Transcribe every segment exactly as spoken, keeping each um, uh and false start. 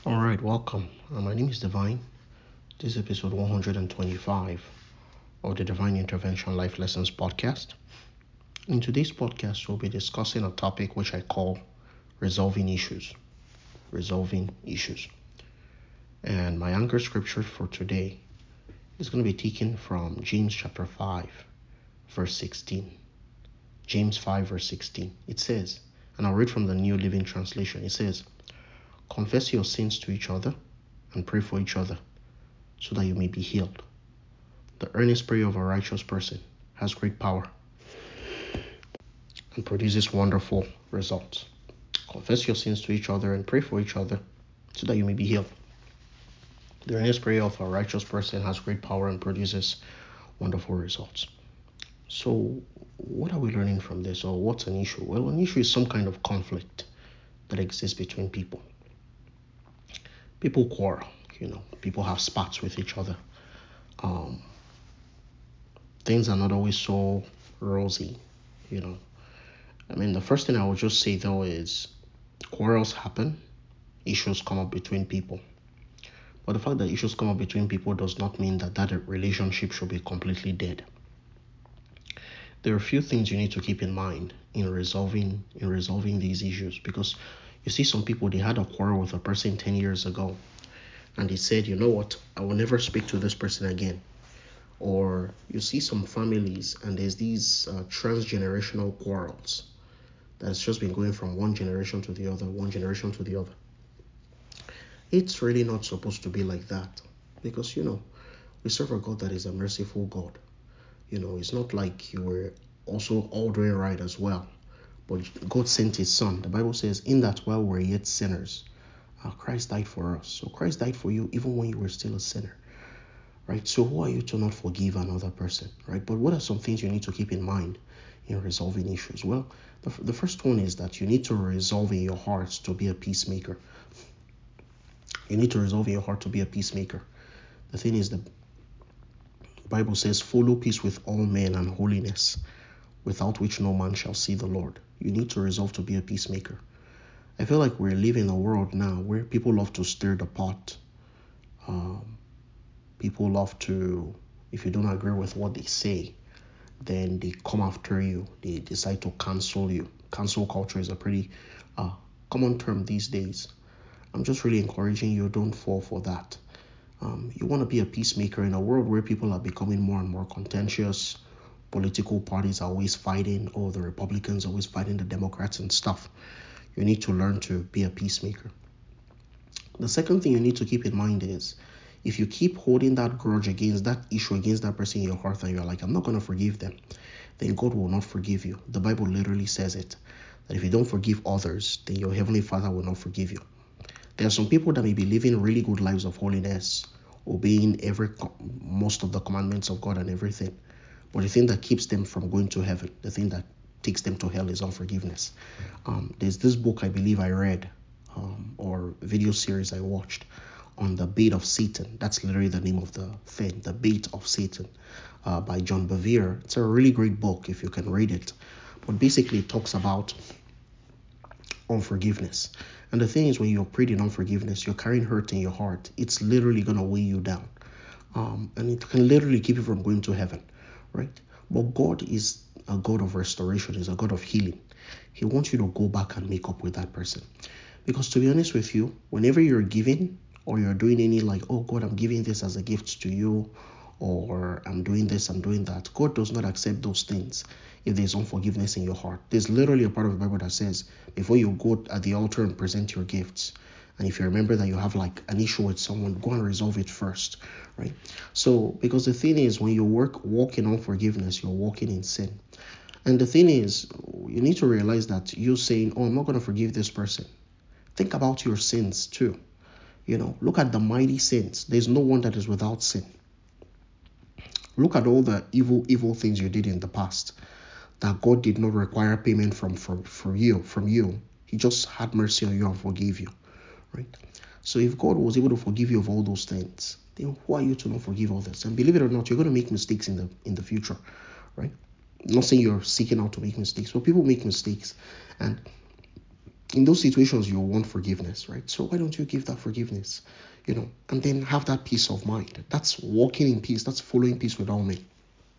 All right, welcome. Uh, my name is Divine. This is episode one hundred twenty-five of the Divine Intervention Life Lessons podcast. In today's podcast, we'll be discussing a topic which I call resolving issues. Resolving issues. And my anchor scripture for today is going to be taken from James chapter five, verse sixteen. James five, verse sixteen. It says, and I'll read from the New Living Translation. It says, confess your sins to each other and pray for each other so that you may be healed. The earnest prayer of a righteous person has great power and produces wonderful results. Confess your sins to each other and pray for each other so that you may be healed. The earnest prayer of a righteous person has great power and produces wonderful results. So, what are we learning from this, or what's an issue? Well, an issue is some kind of conflict that exists between people. People quarrel, you know, people have spats with each other. Um, things are not always so rosy, you know. I mean, the first thing I would just say though is quarrels happen, issues come up between people. But the fact that issues come up between people does not mean that that relationship should be completely dead. There are a few things you need to keep in mind in resolving in resolving these issues, because you see some people, they had a quarrel with a person ten years ago and they said, you know what, I will never speak to this person again. Or you see some families and there's these uh, transgenerational quarrels that's just been going from one generation to the other, one generation to the other. It's really not supposed to be like that, because, you know, we serve a God that is a merciful God. You know, it's not like you were also all doing right as well, but God sent his son. The Bible says, in that while we're yet sinners, uh, Christ died for us. So Christ died for you even when you were still a sinner, right? So who are you to not forgive another person, right? But what are some things you need to keep in mind in resolving issues? Well, the, the first one is that you need to resolve in your hearts to be a peacemaker. You need to resolve in your heart to be a peacemaker. The thing is, the Bible says, follow peace with all men and holiness, without which no man shall see the Lord. You need to resolve to be a peacemaker. I feel like we're living in a world now where people love to stir the pot. Um, people love to, if you don't agree with what they say, then they come after you. They decide to cancel you. Cancel culture is a pretty uh, common term these days. I'm just really encouraging you, don't fall for that. Um, you want to be a peacemaker in a world where people are becoming more and more contentious. Political parties are always fighting, or the Republicans are always fighting the Democrats and stuff. You need to learn to be a peacemaker. The second thing you need to keep in mind is, if you keep holding that grudge against that issue, against that person in your heart, and you're like, I'm not going to forgive them, then God will not forgive you. The Bible literally says it, that if you don't forgive others, then your Heavenly Father will not forgive you. There are some people that may be living really good lives of holiness, obeying every most of the commandments of God and everything. But the thing that keeps them from going to heaven, the thing that takes them to hell, is unforgiveness. Um, there's this book I believe I read, um, or video series I watched, on the bait of Satan. That's literally the name of the thing, the bait of Satan, uh, by John Bevere. It's a really great book if you can read it. But basically it talks about unforgiveness. And the thing is, when you're praying in unforgiveness, you're carrying hurt in your heart. It's literally going to weigh you down. Um, and it can literally keep you from going to heaven, right? But God is a God of restoration. He's a God of healing. He wants you to go back and make up with that person. Because to be honest with you, whenever you're giving, or you're doing any like, oh God, I'm giving this as a gift to you, or I'm doing this, I'm doing that, God does not accept those things if there's unforgiveness in your heart. There's literally a part of the Bible that says, before you go at the altar and present your gifts, and if you remember that you have like an issue with someone, go and resolve it first, right? So, because the thing is, when you work walk in unforgiveness, you're walking in sin. And the thing is, you need to realize that you're saying, oh, I'm not going to forgive this person. Think about your sins too. You know, look at the mighty sins. There's no one that is without sin. Look at all the evil, evil things you did in the past that God did not require payment from for, for you, from you. He just had mercy on you and forgave you, right? So if God was able to forgive you of all those things, then who are you to not forgive others? And believe it or not, you're going to make mistakes in the in the future, right? I'm not saying you're seeking out to make mistakes, but people make mistakes. And In those situations, you want forgiveness, right? So why don't you give that forgiveness, you know, and then have that peace of mind? That's walking in peace. That's following peace with all men.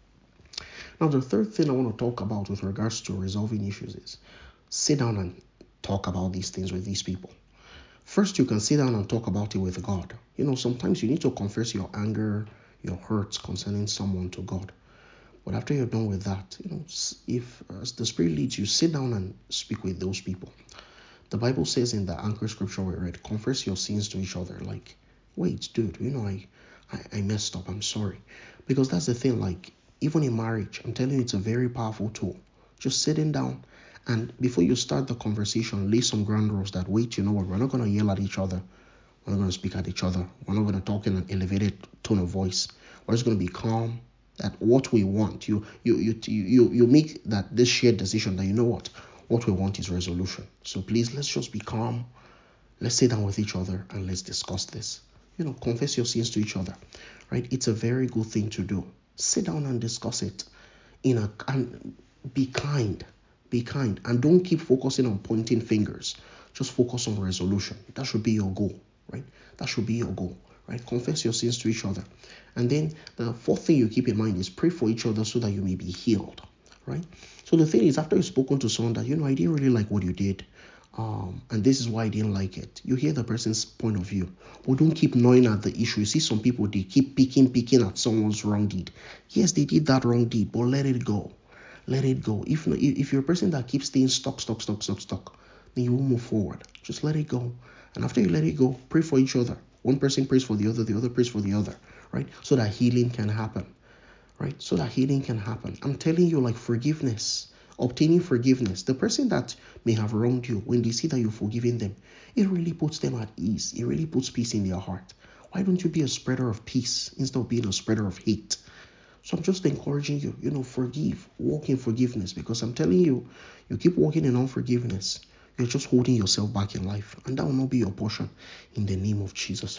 Now, the third thing I want to talk about with regards to resolving issues is sit down and talk about these things with these people. First, you can sit down and talk about it with God. You know, sometimes you need to confess your anger, your hurts concerning someone to God. But after you're done with that, you know, if as the Spirit leads you, sit down and speak with those people. The Bible says in the anchor scripture we read, confess your sins to each other. Like, wait, dude, you know, I, I, I messed up. I'm sorry. Because that's the thing, like, even in marriage, I'm telling you, it's a very powerful tool. Just sitting down and before you start the conversation, lay some ground rules that, wait, you know what, we're not going to yell at each other. We're not going to speak at each other. We're not going to talk in an elevated tone of voice. We're just going to be calm. That what we want, you you you you you make that this shared decision that, you know what, what we want is resolution. So please, let's just be calm. Let's sit down with each other and let's discuss this. You know, confess your sins to each other, right? It's a very good thing to do. Sit down and discuss it in a and be kind, be kind, and don't keep focusing on pointing fingers. Just focus on resolution. That should be your goal, right? That should be your goal, right? Confess your sins to each other. And then the fourth thing you keep in mind is pray for each other so that you may be healed, right? So the thing is, after you've spoken to someone that, you know, I didn't really like what you did, um, and this is why I didn't like it. You hear the person's point of view, but don't keep gnawing at the issue. You see some people, they keep picking, picking at someone's wrong deed. Yes, they did that wrong deed, but let it go. Let it go. If if you're a person that keeps staying stuck, stuck, stuck, stuck, stuck, then you won't move forward. Just let it go. And after you let it go, pray for each other. One person prays for the other, the other prays for the other, right? So that healing can happen, right? So that healing can happen. I'm telling you, like forgiveness, obtaining forgiveness. The person that may have wronged you, when they see that you've forgiven them, it really puts them at ease. It really puts peace in their heart. Why don't you be a spreader of peace instead of being a spreader of hate? So I'm just encouraging you, you know, forgive, walk in forgiveness, because I'm telling you, you keep walking in unforgiveness, you're just holding yourself back in life, and that will not be your portion in the name of Jesus.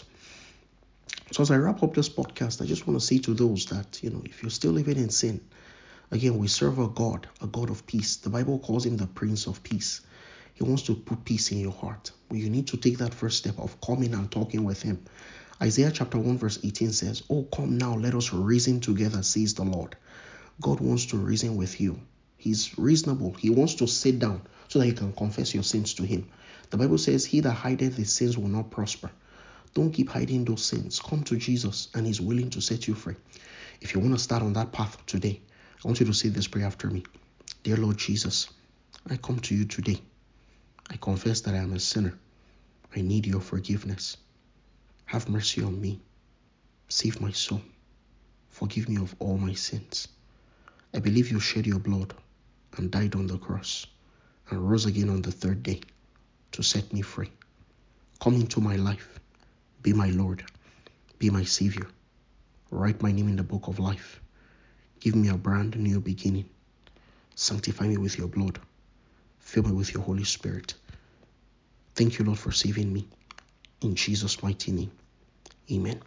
So as I wrap up this podcast, I just want to say to those that, you know, if you're still living in sin, again, we serve a God, a God of peace. The Bible calls him the Prince of Peace. He wants to put peace in your heart, but you need to take that first step of coming and talking with him. Isaiah chapter one verse eighteen says, "Oh, come now, let us reason together, says the Lord." God wants to reason with you. He's reasonable. He wants to sit down so that you can confess your sins to him. The Bible says, "He that hideth his sins will not prosper." Don't keep hiding those sins. Come to Jesus and he's willing to set you free. If you want to start on that path today, I want you to say this prayer after me. Dear Lord Jesus, I come to you today. I confess that I am a sinner. I need your forgiveness. Have mercy on me. Save my soul. Forgive me of all my sins. I believe you shed your blood and died on the cross and rose again on the third day to set me free. Come into my life. Be my Lord. Be my Savior. Write my name in the book of life. Give me a brand new beginning. Sanctify me with your blood. Fill me with your Holy Spirit. Thank you, Lord, for saving me. In Jesus' mighty name. Amen.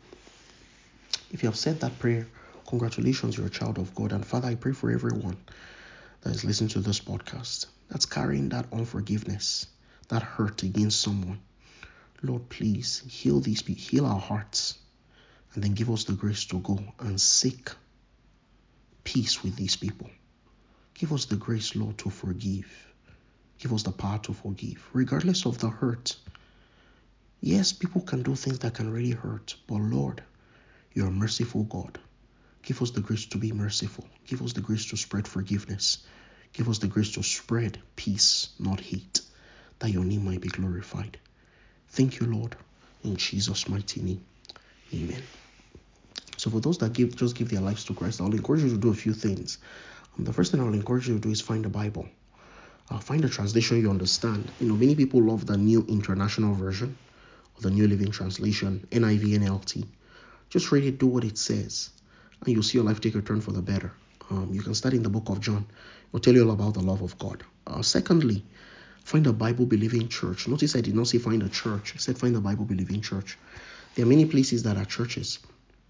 If you have said that prayer, congratulations, you're a child of God. And Father, I pray for everyone that is listening to this podcast that's carrying that unforgiveness, that hurt against someone. Lord, please heal these people, heal our hearts, and then give us the grace to go and seek peace with these people. Give us the grace, Lord, to forgive. Give us the power to forgive, regardless of the hurt. Yes, people can do things that can really hurt, but Lord, you're a merciful God. Give us the grace to be merciful. Give us the grace to spread forgiveness. Give us the grace to spread peace, not hate, that your name might be glorified. Thank you, Lord, in Jesus' mighty name. Amen. So for those that give, just give their lives to Christ, I'll encourage you to do a few things. Um, the first thing I'll encourage you to do is find the Bible. Uh, find a translation you understand. You know, many people love the New International Version or the New Living Translation, N I V, N L T. Just read it, do what it says, and you'll see your life take a turn for the better. Um, you can start in the book of John. It'll tell you all about the love of God. Uh, secondly, find a Bible-believing church. Notice I did not say find a church. I said find a Bible-believing church. There are many places that are churches.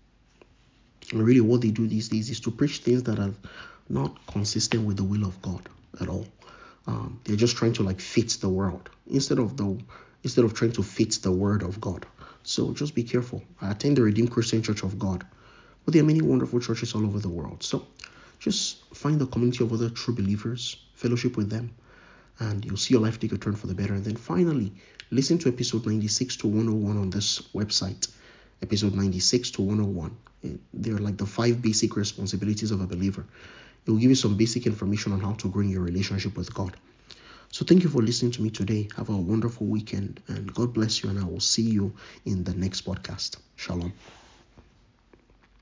And really what they do these days is to preach things that are not consistent with the will of God at all. Um, they're just trying to like fit the world instead of the instead of trying to fit the word of God. So just be careful. I attend the Redeemed Christian Church of God, but there are many wonderful churches all over the world. So just find a community of other true believers, fellowship with them, and you'll see your life take a turn for the better. And then finally, listen to episode ninety-six to one oh one on this website. Episode ninety-six to one oh one. They're like the five basic responsibilities of a believer. It will give you some basic information on how to grow in your relationship with God. So thank you for listening to me today. Have a wonderful weekend, and God bless you, and I will see you in the next podcast. Shalom.